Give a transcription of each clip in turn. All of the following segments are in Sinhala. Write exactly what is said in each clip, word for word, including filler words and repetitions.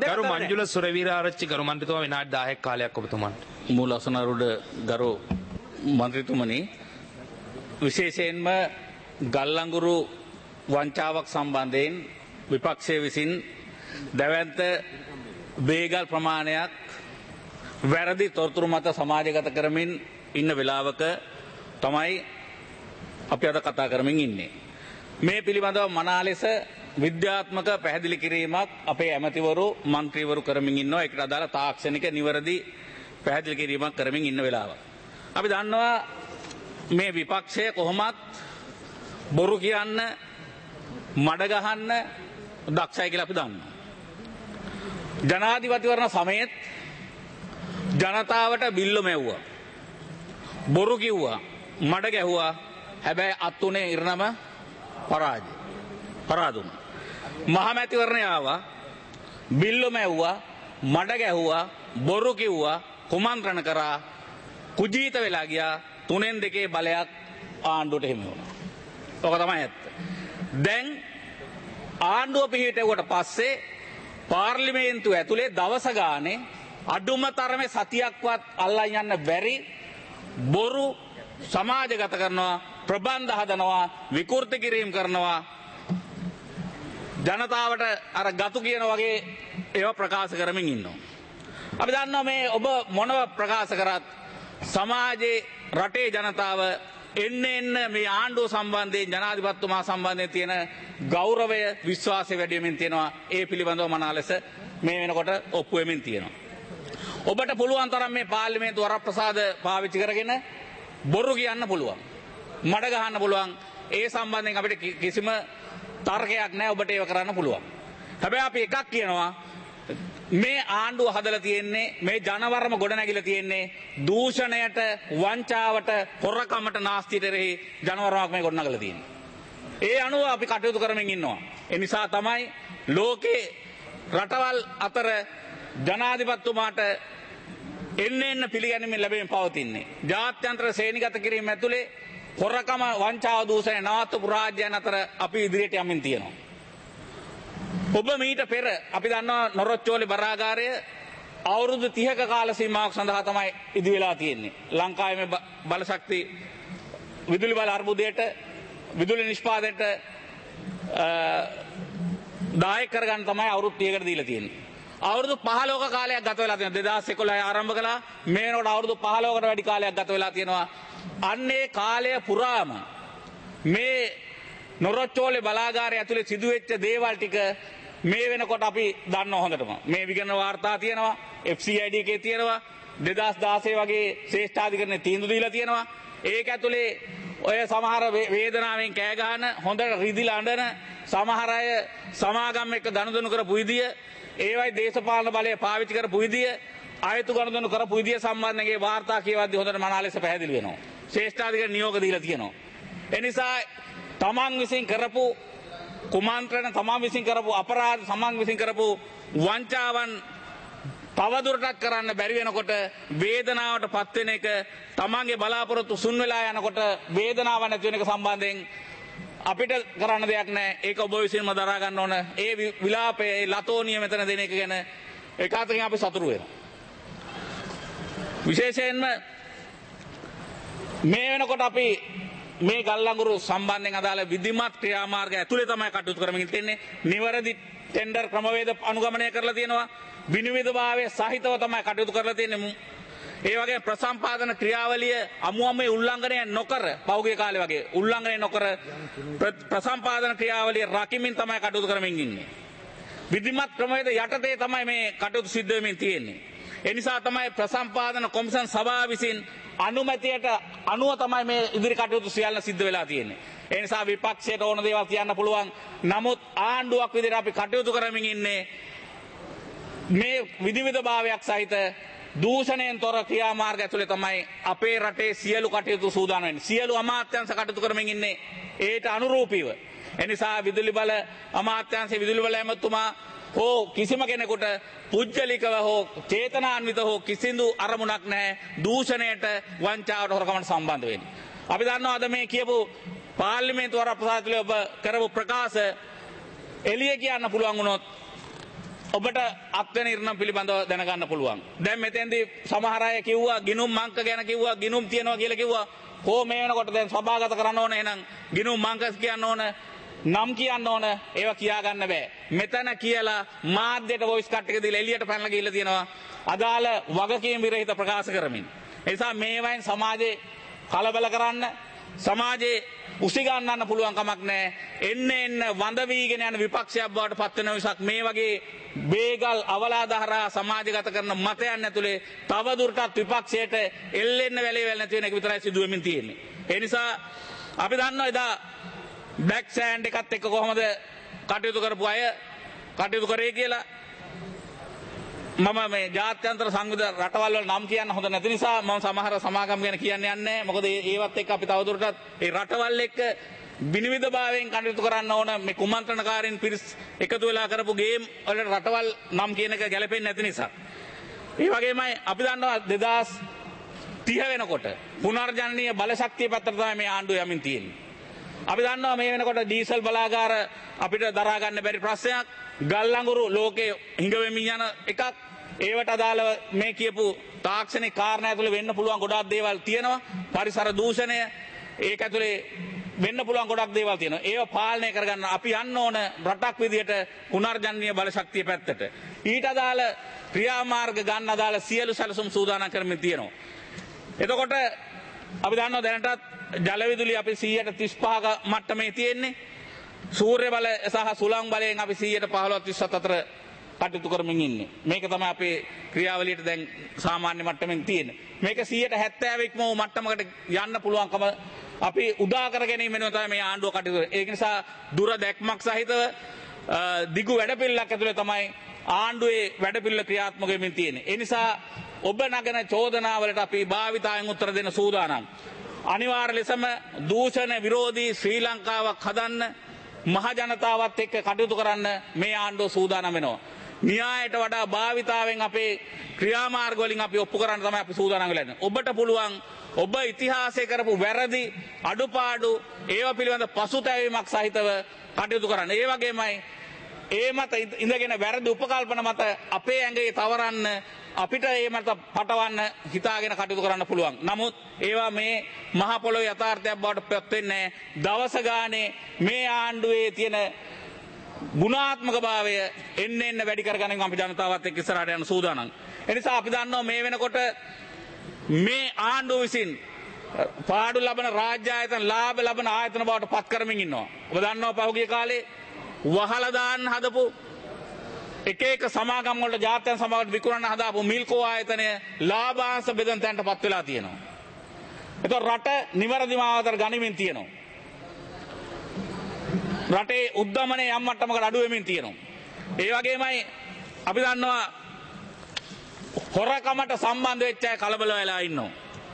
ගරු මංජුල සුරවීරාරච්චි ගරු මන්ත්‍රීතුමා විනාඩි දහයක් කාලයක් ඔබතුමන්ට. මූල අසනරුඩ ගරු මන්ත්‍රීතුමනි විශේෂයෙන්ම ගල්ලංගුරු වංචාවක් සම්බන්ධයෙන් විපක්ෂය විසින් දැවැන්ත වේගල් ප්‍රමාණයක් වැරදි තොරතුරු මත සමාජගත කරමින් ඉන්න වෙලාවක තමයි අපි අද කතා කරමින් ඉන්නේ. මේ පිළිබඳව මනා ලෙස විද්‍යාත්මක පැහැදිලි කිරීමක් අපේ ඇමතිවරු මන්ත්‍රීවරු කරමින් ඉන්නවා. ඒකට අදාළ තාක්ෂණික නිවැරදි පැහැදිලි කිරීමක් කරමින් ඉන්න වෙලාව. අපි දන්නවා මේ විපක්ෂය කොහොමත් බොරු කියන්න මඩ ගහන්න දක්ෂයි කියලා අපි දන්නවා. ජනාධිපතිවරණ සමයේත් ජනතාවට බිල්ල මෙව්වා. බොරු කිව්වා මඩ ගැහුවා. හැබැයි අත්ුනේ ඉරණම පරාජය. පරාදුන. මහමැතිවරණය ආවා බිල්ල මෙව්වා මඩ ගැහුවා බොරු කිව්වා කුමන්ත්‍රණ කරා කුජීත වෙලා ගියා. තුනෙන් දෙකේ බලයක් ආණ්ඩුවට හිමි වුණා. ඔක තමයි ඇත්ත. දැන් ආණ්ඩුව පිහිටුවට පස්සේ පාර්ලිමේන්තුව ඇතුලේ දවස ගානේ අඩුම තරමේ සතියක්වත් අල්ලන් යන්න බැරි බොරු සමාජගත කරනවා, ප්‍රබන්ධ හදනවා, විකෘති කිරීම කරනවා, ජනතාවට අර ගතු කියන වගේ ඒවා ප්‍රකාශ කරමින් ඉන්නවා. අපි දන්නවා මේ ඔබ මොනව ප්‍රකාශ කරත් සමාජයේ රටේ ජනතාව එන්න එන්න මේ ආණ්ඩුව සම්බන්ධයෙන් ජනාධිපතිතුමා සම්බන්ධයෙන් තියෙන ගෞරවය විශ්වාසය වැඩි වෙමින් තියෙනවා. ඒ පිළිබඳව මනා ලෙස මේ වෙනකොට ඔප්පු වෙමින් තියෙනවා. ඔබට පුළුවන් තරම් මේ පාර්ලිමේන්තු වරප්‍රසාද පාවිච්චි කරගෙන බොරු කියන්න පුළුවන්. මඩ ගහන්න පුළුවන්. ඒ සම්බන්ධයෙන් අපිට කිසිම තර්කයක් නැහැ. ඔබට ඒක කරන්න පුළුවන්. හැබැයි අපි එකක් කියනවා මේ ආණ්ඩුව හදලා තියෙන්නේ මේ ජනවරම ගොඩනැගිලා තියෙන්නේ දූෂණයට, වංචාවට, හොරකමට, නාස්තියට එරෙහි ජනවරමක් මේ ගොඩනගලා තියෙන්නේ. ඒ අනුව අපි කටයුතු කරමින් ඉන්නවා. ඒ නිසා තමයි ලෝකේ රටවල් අතර ජනාධිපතිතුමාට එන්න එන්න පිළිගැනීමෙන් ලැබෙමින් පවතින්නේ. ජාත්‍යන්තර ශ්‍රේණිගත කිරීම ඇතුලේ හොරකම, වංචාව, දූෂණය නවත්තපු රාජ්‍යයන් අතර අපි ඉදිරියට යමින් තියෙනවා. ඔබ මීට පෙර අපි දන්නවා නොරොච්චෝලේ බරාගාරය අවුරුදු තිහක කාල සීමාවක් සඳහා තමයි ඉදි වෙලා තියෙන්නේ. ලංකාවේ මේ බලශක්ති විදුලි බල අර්බුදයට විදුලි නිෂ්පාදනයට දායක කරගන්න තමයි අවුරුදු තිහකට දීලා තියෙන්නේ. අවුරුදු පහළොවක කාලයක් ගත වෙලා තියෙනවා. දෙදාස් එකොළහ ආරම්භ කළා. මේ වෙනකොට අවුරුදු පහළොවකට වැඩි කාලයක් ගත වෙලා තියෙනවා. අන්නේ කාලය පුරාම මේ නොරොච්චෝලේ බලාගාරය ඇතුලේ සිදුවෙච්ච දේවල් ටික මේ වෙනකොට අපි දන්නවා හොඳටම. මේ විගණන වාර්තා තියෙනවා, එෆ් සී අයි ඩී එකේ තියෙනවා, දෙදාස් දාසය වගේ ශ්‍රේෂ්ඨාධිකරණයේ තීන්දුව දීලා තියෙනවා. ඒක ඇතුලේ ඔය සමහර වේදනාවෙන් කෑ ගහන, හොඳට රිදිලා අඬන සමහර අය සමාගම් එක්ක ගනුදෙනු කරපු විදිය, ඒවයි දේශපාලන බලය පාවිච්චි කරපු විදිය, ආයතු ගනුදෙනු කරපු විදිය සම්බන්ධයෙන් ඒ වාර්තා කියවද්දී හොඳට මනාල ලෙස පැහැදිලි වෙනවා. ශ්‍රේෂ්ඨාධිකරණ නියෝග දීලා තියෙනවා. ඒ නිසා තමන් විසින් කරපු කුමන්ත්‍රණ, තමන් විසින් කරපු අපරාධ, තමන් විසින් කරපු වංචාවන් තවදුරටත් කරන්න බැරි වෙනකොට වේදනාවට පත් වෙන එක, තමන්ගේ බලාපොරොත්තු සුන් වෙලා යනකොට වේදනාවක් නැති වෙන එක සම්බන්ධයෙන් අපිට කරන්න දෙයක් නැහැ. ඒක ඔබ විසින්ම දරා ගන්න ඕන. ඒ විලාපය, ඒ ලතෝනිය මෙතන දෙන එක ගැන ඒකාතකින් අපි සතුටු වෙනවා. විශේෂයෙන්ම මේ වෙනකොට අපි මේ ගල්ලංගුරු සම්බන්ධයෙන් අදාළ විධිමත් ක්‍රියාමාර්ග ඇතුලේ තමයි කටයුතු කරමින් තියෙන්නේ. නිවැරදි ටෙන්ඩර් ක්‍රමවේද අනුගමනය කරලා තියෙනවා. විනිවිදභාවය සහිතව තමයි කටයුතු කරලා තියෙන්නේ. ඒ වගේ ප්‍රසම්පාදන ක්‍රියාවලිය අමුමේ උල්ලංඝනය නොකර, පෞගේ කාලේ වගේ උල්ලංඝනය නොකර ප්‍රසම්පාදන ක්‍රියාවලිය රකිමින් තමයි කටයුතු කරමින් ඉන්නේ. විධිමත් ක්‍රමවේද යටතේ තමයි මේ කටයුතු සිද්ධ වෙමින් තියෙන්නේ. ඒ නිසා තමයි ප්‍රසම්පාදන කොමිසම් සභාව විසින් අනුමැතියට අනුව තමයි මේ ඉදිරි කටයුතු සියල්ල සිද්ධ වෙලා තියෙන්නේ. ඒ නිසා විපක්ෂයට ඕන දේවල් කියන්න පුළුවන්. නමුත් ආණ්ඩුවක් විදිහට අපි කටයුතු කරමින් ඉන්නේ මේ විධිවිධභාවයක් සහිත දූෂණයෙන් තොර ක්‍රියාමාර්ග ඇතුලේ තමයි අපේ රටේ සියලු කටයුතු සූදානම් වෙන්නේ. සියලු අමාත්‍යාංශ කටයුතු කරමින් ඉන්නේ ඒට අනුරූපීව. ඒ නිසා විදුලි බල අමාත්‍යාංශයේ විදුලි බල ඇමතුමා හෝ කිසිම කෙනෙකුට පුජ්‍යලිකව හෝ චේතනාන්විත හෝ කිසිදු අරමුණක් නැහැ දූෂණයට, වංචාවට, හොරකමට සම්බන්ධ වෙන්නේ. අපි දන්නවා අද මේ කියපු පාර්ලිමේන්තු වරප්‍රසාදයේ ඔබ කරපු ප්‍රකාශ එළිය කියන්න පුළුවන් වුණොත් ඔබට අත්වෙන ඉරණම් පිළිබඳව දැනගන්න පුළුවන්. දැන් මෙතෙන්දී සමහර අය කිව්වා ගිනුම් මංක ගැන කිව්වා ගිනුම් තියනවා කියලා කිව්වා. කොහොම මේ වෙනකොට දැන් සභාගත කරන්න ඕන එහෙනම් ගිනුම් මංකස් කියන්න ඕන නම් කියන්න ඕන ඒවා කියා ගන්න බෑ. මෙතන කියලා මාධ්‍යයට වොයිස් කට් එක දීලා එළියට පැනලා ගිහිල්ලා තියෙනවා. අදාළ වගකීම් විරහිත ප්‍රකාශ කරමින්. ඒ නිසා මේවෙන් සමාජේ කලබල කරන්න සමාජයේ උසි ගන්නන්න පුළුවන් කමක් නැහැ. එන්න එන්න වඳ වීගෙන යන විපක්ෂයක් බවට පත් වෙන විසක් මේ වගේ බේගල් අවලාදහරා සමාජගත කරන මතයන් ඇතුලේ තව දුරටත් විපක්ෂයට එල්ලෙන්න වැලේ වැල් නැති වෙන එක විතරයි සිදු වෙමින් තියෙන්නේ. ඒ නිසා අපි දන්නවා එදා බ්ලැක් සෑන්ඩ් එකත් එක්ක කොහොමද කටයුතු කරපු අය කටයුතු කරේ කියලා. මම මේ ජාත්‍යන්තර සංවිධාන රටවල් වල නම් කියන්න හොඳ නැති නිසා මම සමහර සමාගම් ගැන කියන්න යන්නේ නැහැ. මොකද ඒවත් එක්ක අපි තවදුරටත් ඒ රටවල් එක්ක විනිවිදභාවයෙන් කටයුතු කරන්න ඕන. මේ කුමන්ත්‍රණකාරීන් පිරිස් එකතු වෙලා කරපු ගේම් වල රටවල් නම් කියන එක ගැලපෙන්නේ නැති නිසා. ඒ වගේමයි අපි දන්නවා දෙදාස් තිහ වෙනකොට පුනර්ජනනීය බලශක්තිය පැත්තට තමයි මේ ආණ්ඩුව යමින් තියෙන්නේ. අපි දන්නවා මේ වෙනකොට ඩීසල් බලාගාර අපිට දරා ගන්න බැරි ප්‍රශ්නයක්. ගල් අඟුරු ලෝකේ හිඟ වෙමින් යන එකක්. ඒවට අදාළව මේ කියපු තාක්ෂණික කාරණා ඇතුලේ වෙන්න පුළුවන් ගොඩාක් දේවල් තියෙනවා. පරිසර දූෂණය ඒක ඇතුලේ වෙන්න පුළුවන් ගොඩක් දේවල් තියෙනවා. ඒව පාලනය කරගන්න අපි යන්න ඕන රටක් විදියට පුනර්ජනනීය බලශක්තිය පැත්තට. ඊට අදාළ ක්‍රියාමාර්ග ගන්න අදාළ සියලු සැලසුම් සූදානම් කරමින් තියෙනවා. එතකොට අපි දන්නවා දැනටත් ජල විදුලි අපි සීයට තිස් පහක මට්ටමේ තියෙන්නේ. සූර්ය බල සහ සුළං බලයෙන් අපි සීයට පහළොව තිස්හත අතර කටයුතු කරමින් ඉන්නේ. මේක තමයි අපේ ක්‍රියාවලියට දැන් සාමාන්‍ය මට්ටමින් තියෙන්නේ. මේක සීයට හැත්තෑව ඉක්ම වූ මට්ටමකට යන්න පුළුවන්කම අපි උදා කර ගැනීම වෙනුවෙන් තමයි මේ ආණ්ඩුව කටයුතු කරන්නේ. ඒක නිසා දුර දැක්මක් සහිතව දිගු වැඩපිළිවෙලක් ඇතුලේ තමයි ආණ්ඩුවේ වැඩපිළිවෙල ක්‍රියාත්මක වෙමින් තියෙන්නේ. ඒ නිසා ඔබ නගන චෝදනාවලට අපි භාවිතාවෙන් උත්තර දෙන්න සූදානම්. අනිවාර්ය ලෙසම දූෂණ විරෝධී ශ්‍රී ලංකාවක් හදන්න මහ ජනතාවත් එක්ක කටයුතු කරන්න මේ ආණ්ඩුව සූදානම් වෙනවා. න්‍යායට වඩා භාවිතාවෙන් අපේ ක්‍රියාමාර්ග වලින් අපි ඔප්පු කරන්න තමයි අපි සූදානම් වෙලා ඉන්නේ. ඔබට පුළුවන් ඔබ ඉතිහාසයේ කරපු වැරදි අඩුපාඩු ඒවා පිළිබඳ පසුතැවීමක් සහිතව කටයුතු කරන්න. ඒ වගේමයි ඒ මත ඉඳගෙන වැරදි උපකල්පන මත අපේ ඇඟේ තවරන්න අපිට ඒ මත පටවන්න හිතාගෙන කටයුතු කරන්න පුළුවන්. නමුත් ඒවා මේ මහ පොළොවේ යථාර්ථයක් බවට පත් වෙන්නේ දවස ගානේ මේ ආණ්ඩුවේ තියෙන ගුණාත්මක භාවය එන්න එන්න වැඩි කරගන්න අපි ජනතාවත් එක්ක ඉස්සරහට යන සූදානම්. ඒ නිසා අපි දන්නවා මේ වෙනකොට මේ ආණ්ඩුව විසින් පාඩු ලබන රාජ්‍ය ආයතන ලාභ ලබන ආයතන බවට පත් කරමින් ඉන්නවා. ඔබ දන්නවා පහුගිය කාලේ වහලා දාන්න හදපු එක එක සමාගම් වලට ජාත්‍යන්තර සමාගමට විකුණන්න හදාපු මිල්කෝ ආයතනය ලාභාංශ බෙදන තැනට පත් වෙලා තියෙනවා. ඒතකොට රට නිවැරදි මාවතට ගනිමින් තියෙනවා. රටේ උද්දමනය යම් මට්ටමකට අඩු වෙමින් තියෙනවා. ඒ වගේමයි අපි දන්නවා හොරකමට සම්බන්ධ වෙච්ච අය කලබල වෙලා ඉන්නවා.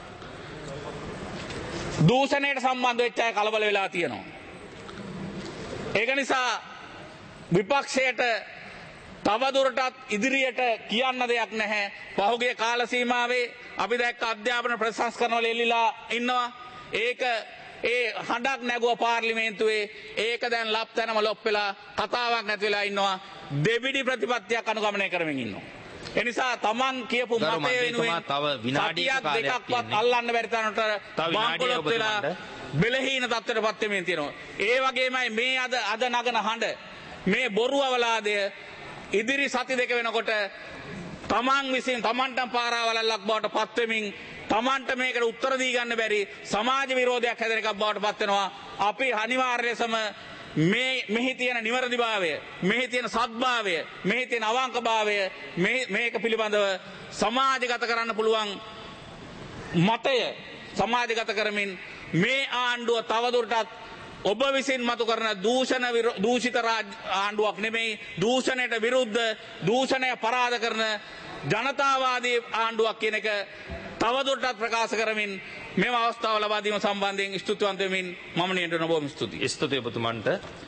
දූෂණයට සම්බන්ධ වෙච්ච අය කලබල වෙලා තියෙනවා. ඒක නිසා විපක්ෂයට තවදුරටත් ඉදිරියට කියන්න දෙයක් නැහැ. පහුගිය කාල සීමාවේ අපි දැක්ක අධ්‍යාපන ප්‍රතිසංස්කරණ වල එල්ලිලා ඉන්නවා. ඒක ඒ හඬක් නැගුව පාර්ලිමේන්තුවේ ඒක දැන් ලප් තැනම ලොප් වෙලා කතාවක් නැති වෙලා ඉන්නවා. දෙවිඩි ප්‍රතිපත්තියක් අනුගමනය කරමින් ඉන්නවා. ඒ නිසා තමන් කියපු මතය වෙනුවෙන් තව විනාඩියක දෙකක්වත් අල්ලන්න බැරි තරමට බංකොලොත් වෙලා බෙලහීන තත්ත්වයට පත් වෙමින් තියෙනවා. ඒ වගේමයි මේ අද අද නගන හඬ මේ බොරු අවලාදය ඉදිරි සති දෙක වෙනකොට තමන් විසින් තමන්ටම පාරාවලල්ලක් බවට පත් වෙමින් තමන්ට මේකට උත්තර දී ගන්න බැරි සමාජ විරෝධයක් හැදෙන එකක් බවට පත් වෙනවා. අපි අනිවාර්ය ලෙසම මේ මෙහි තියෙන නිවැරදිභාවය, මෙහි තියෙන සත්භාවය, මෙහි තියෙන අවංකභාවය මේක පිළිබඳව සමාජගත කරන්න පුළුවන් මතය සමාජගත කරමින් මේ ආණ්ඩුව තවදුරටත් ඔබ විසින් මතු කරන දූෂණ දූෂිත ආණ්ඩුවක් නෙමෙයි, දූෂණයට විරුද්ධ දූෂණය පරාද කරන ජනතාවාදී ආණ්ඩුවක් කියන එක තවදුරටත් ප්‍රකාශ කරමින් මෙම අවස්ථාව ලබා දීම සම්බන්ධයෙන් ස්තුතිවන්ත වෙමින් මම නියඬන බොහොම ස්තුතියි. ස්තුතියි ඔබතුමන්ට.